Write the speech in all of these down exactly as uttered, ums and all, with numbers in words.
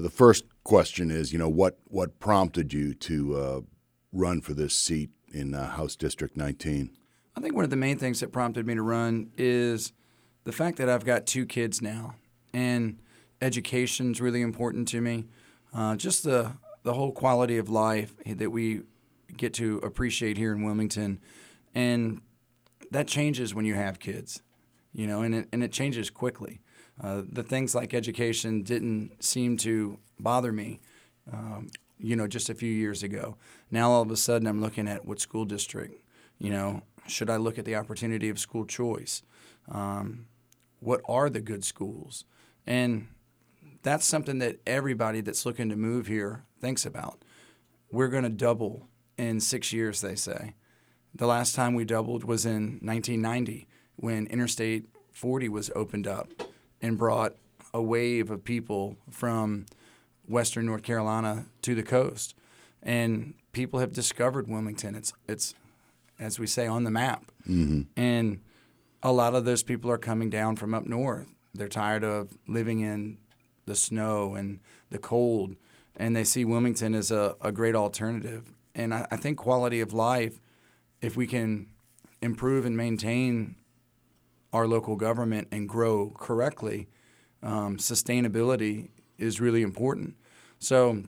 the first question is, you know, what, what prompted you to uh, run for this seat in uh, House District nineteen? I think one of the main things that prompted me to run is the fact that I've got two kids now, and education's really important to me. Uh, just the the whole quality of life that we get to appreciate here in Wilmington, and that changes when you have kids, you know, and it, and it changes quickly. Uh, the things like education didn't seem to bother me, um, you know, just a few years ago. Now all of a sudden I'm looking at what school district, you know, should I look at the opportunity of school choice? Um, what are the good schools? And that's something that everybody that's looking to move here thinks about. We're going to double in six years, they say. The last time we doubled was in nineteen ninety when Interstate forty was opened up and brought a wave of people from western North Carolina to the coast. And people have discovered Wilmington. It's, it's as we say, on the map. Mm-hmm. And a lot of those people are coming down from up north. They're tired of living in the snow and the cold, and they see Wilmington as a, a great alternative. And I, I think quality of life, if we can improve and maintain our local government and grow correctly, um, sustainability is really important. So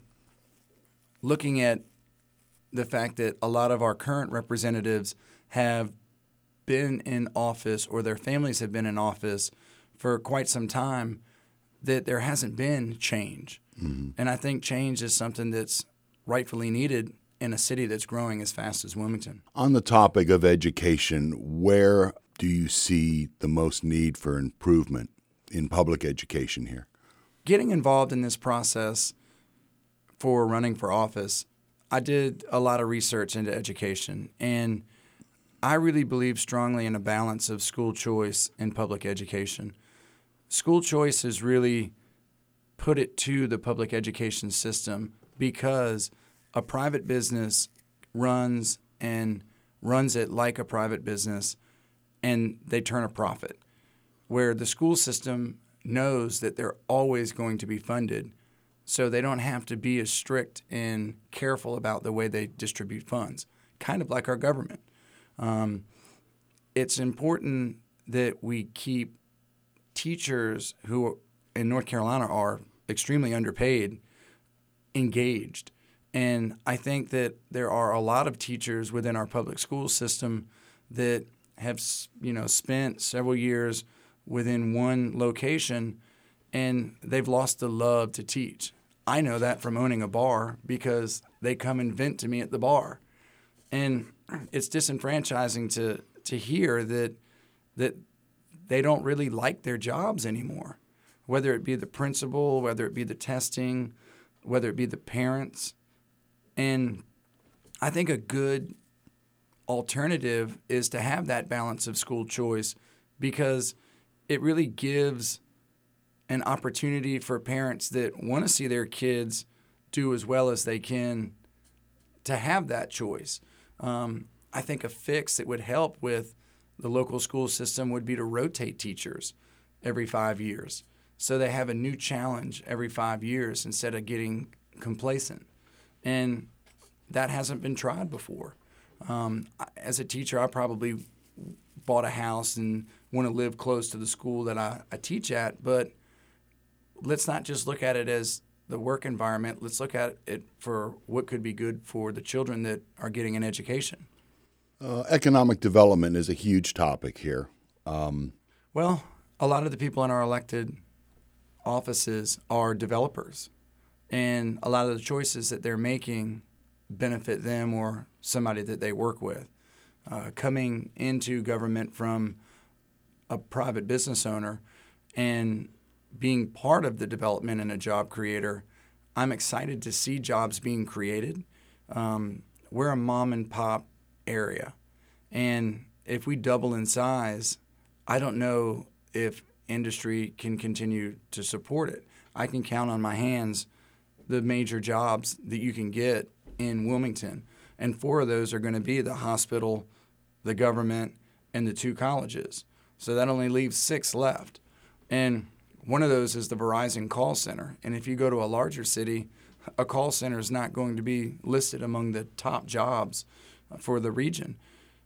looking at the fact that a lot of our current representatives have been in office, or their families have been in office for quite some time, that there hasn't been change. Mm-hmm. And I think change is something that's rightfully needed in a city that's growing as fast as Wilmington. On the topic of education, where do you see the most need for improvement in public education here? Getting involved in this process for running for office, I did a lot of research into education, and I really believe strongly in a balance of school choice and public education. School choice has really put it to the public education system because a private business runs and runs it like a private business, and they turn a profit, where the school system knows that they're always going to be funded, so they don't have to be as strict and careful about the way they distribute funds, kind of like our government. Um, it's important that we keep teachers who in North Carolina are extremely underpaid engaged. And I think that there are a lot of teachers within our public school system that have, you know, spent several years within one location, and they've lost the love to teach. I know that from owning a bar because they come and vent to me at the bar. And it's disenfranchising to to hear that that they don't really like their jobs anymore, whether it be the principal, whether it be the testing, whether it be the parents. And I think a good alternative is to have that balance of school choice, because it really gives an opportunity for parents that want to see their kids do as well as they can to have that choice. Um, I think a fix that would help with the local school system would be to rotate teachers every five years. So they have a new challenge every five years instead of getting complacent. And that hasn't been tried before. Um, as a teacher, I probably bought a house and want to live close to the school that I, I teach at, but let's not just look at it as the work environment. Let's look at it for what could be good for the children that are getting an education. Uh, economic development is a huge topic here. Um, well, a lot of the people in our elected offices are developers, and a lot of the choices that they're making benefit them or somebody that they work with. Uh, coming into government from a private business owner and being part of the development and a job creator, I'm excited to see jobs being created. Um, we're a mom and pop area, and if we double in size, I don't know if industry can continue to support it. I can count on my hands the major jobs that you can get in Wilmington, and four of those are going to be the hospital, the government, and the two colleges. So that only leaves six left. And One of those is the Verizon call center. And if you go to a larger city, a call center is not going to be listed among the top jobs for the region.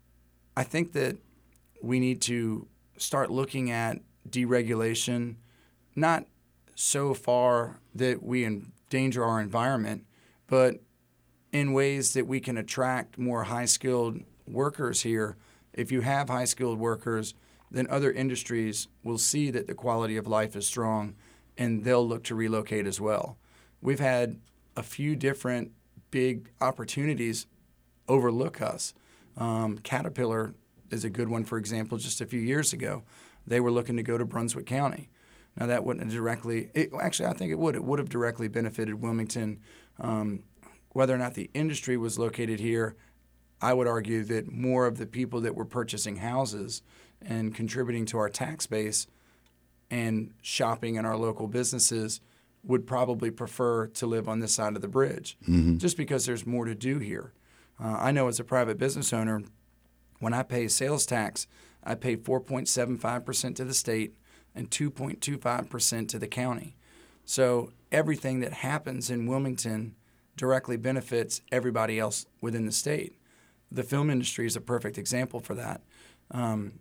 I think that we need to start looking at deregulation, not so far that we endanger our environment, but in ways that we can attract more high-skilled workers here. If you have high-skilled workers, then other industries will see that the quality of life is strong, and they'll look to relocate as well. We've had a few different big opportunities overlook us. Um, Caterpillar is a good one, for example. Just a few years ago, they were looking to go to Brunswick County. Now, that wouldn't have directly it, – actually, I think it would. It would have directly benefited Wilmington. Um, whether or not the industry was located here, I would argue that more of the people that were purchasing houses and contributing to our tax base and shopping in our local businesses would probably prefer to live on this side of the bridge, mm-hmm. just because there's more to do here. Uh, I know as a private business owner, when I pay sales tax, I pay four point seven five percent to the state and two point two five percent to the county. So everything that happens in Wilmington directly benefits everybody else within the state. The film industry is a perfect example for that. Um,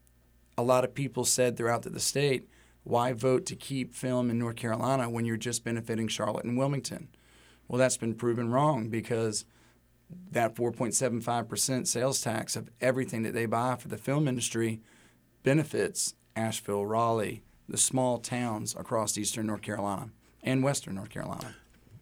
a lot of people said throughout the state, why vote to keep film in North Carolina when you're just benefiting Charlotte and Wilmington? Well, that's been proven wrong, because that four point seven five percent sales tax of everything that they buy for the film industry benefits Asheville, Raleigh, the small towns across eastern North Carolina and western North Carolina.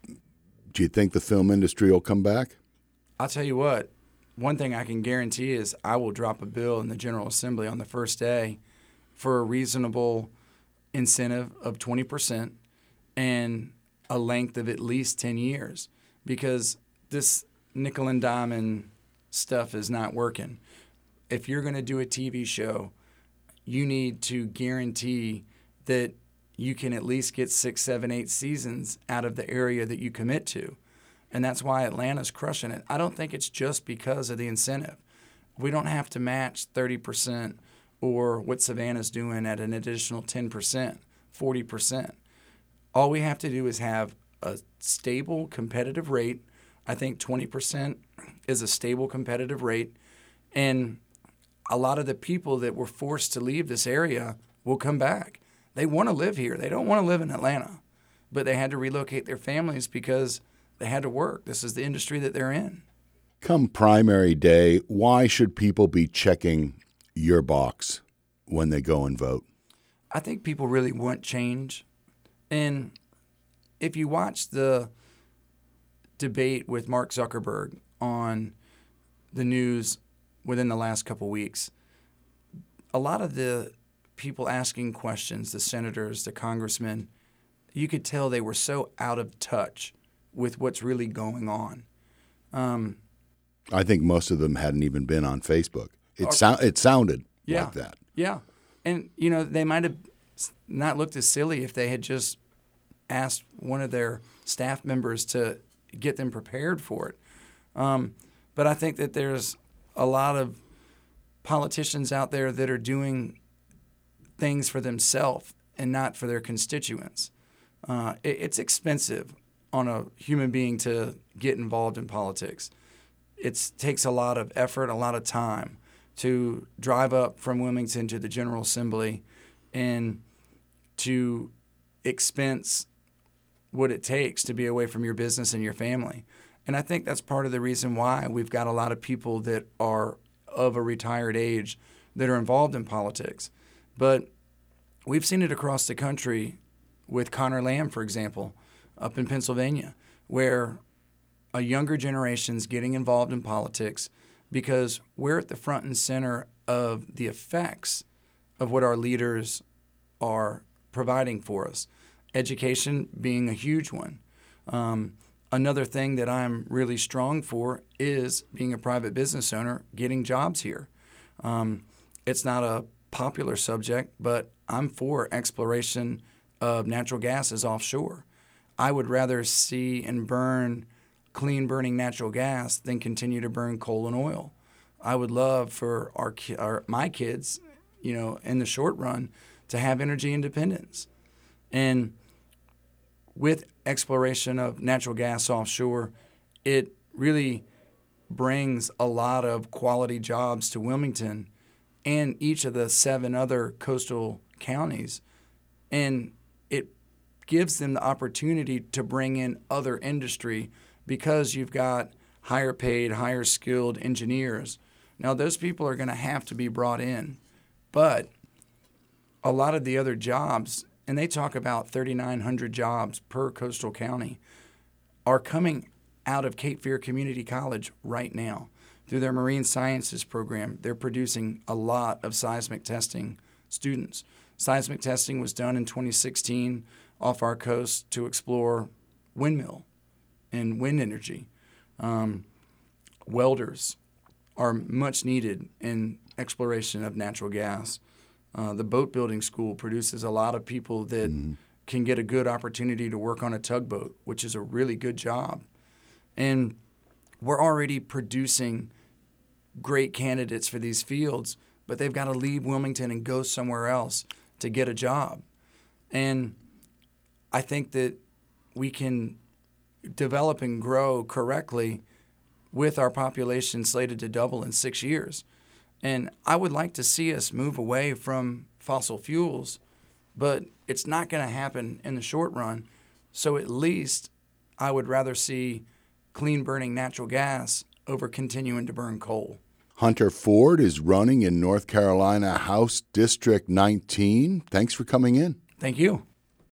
Do you think the film industry will come back? I'll tell you what, one thing I can guarantee is I will drop a bill in the General Assembly on the first day for a reasonable incentive of twenty percent and a length of at least ten years, because this nickel and diamond stuff is not working. If you're going to do a T V show, you need to guarantee that you can at least get six, seven, eight seasons out of the area that you commit to. And that's why Atlanta's crushing it. I don't think it's just because of the incentive. We don't have to match thirty percent or what Savannah's doing at an additional ten percent, forty percent. All we have to do is have a stable competitive rate. I think twenty percent is a stable competitive rate. And a lot of the people that were forced to leave this area will come back. They want to live here. They don't want to live in Atlanta, but they had to relocate their families because they had to work. This is the industry that they're in. Come primary day, why should people be checking your box when they go and vote? I think people really want change. And if you watch the debate with Mark Zuckerberg on the news within the last couple weeks, a lot of the people asking questions, the senators, the congressmen, you could tell they were so out of touch with what's really going on. Um, I think most of them hadn't even been on Facebook. It, so, it sounded yeah, like that. Yeah. And, you know, they might have not looked as silly if they had just asked one of their staff members to get them prepared for it. Um, but I think that there's a lot of politicians out there that are doing things for themselves and not for their constituents. Uh, it, it's expensive on a human being to get involved in politics. It takes a lot of effort, a lot of time to drive up from Wilmington to the General Assembly and to expense what it takes to be away from your business and your family. And I think that's part of the reason why we've got a lot of people that are of a retired age that are involved in politics. But we've seen it across the country with Connor Lamb, for example, up in Pennsylvania, where a younger generation's getting involved in politics because we're at the front and center of the effects of what our leaders are providing for us. Education being a huge one. Um, another thing that I'm really strong for is being a private business owner, getting jobs here. Um, it's not a popular subject, but I'm for exploration of natural gases offshore. I would rather see and burn clean burning natural gas than continue to burn coal and oil. I would love for our, our my kids, you know, in the short run, to have energy independence. And with exploration of natural gas offshore, it really brings a lot of quality jobs to Wilmington and each of the seven other coastal counties. And it gives them the opportunity to bring in other industry because you've got higher paid, higher skilled engineers. Now, those people are going to have to be brought in. But a lot of the other jobs, and they talk about thirty-nine hundred jobs per coastal county, are coming out of Cape Fear Community College right now. Through their marine sciences program, they're producing a lot of seismic testing students. Seismic testing was done in twenty sixteen off our coast to explore windmill and wind energy. Um, welders are much needed in exploration of natural gas. Uh, the boat building school produces a lot of people that mm-hmm. can get a good opportunity to work on a tugboat, which is a really good job. And we're already producing great candidates for these fields, but they've got to leave Wilmington and go somewhere else to get a job. And I think that we can develop and grow correctly with our population slated to double in six years. And I would like to see us move away from fossil fuels, but it's not going to happen in the short run. So at least I would rather see clean burning natural gas over continuing to burn coal. Hunter Ford is running in North Carolina House District nineteen. Thanks for coming in. Thank you.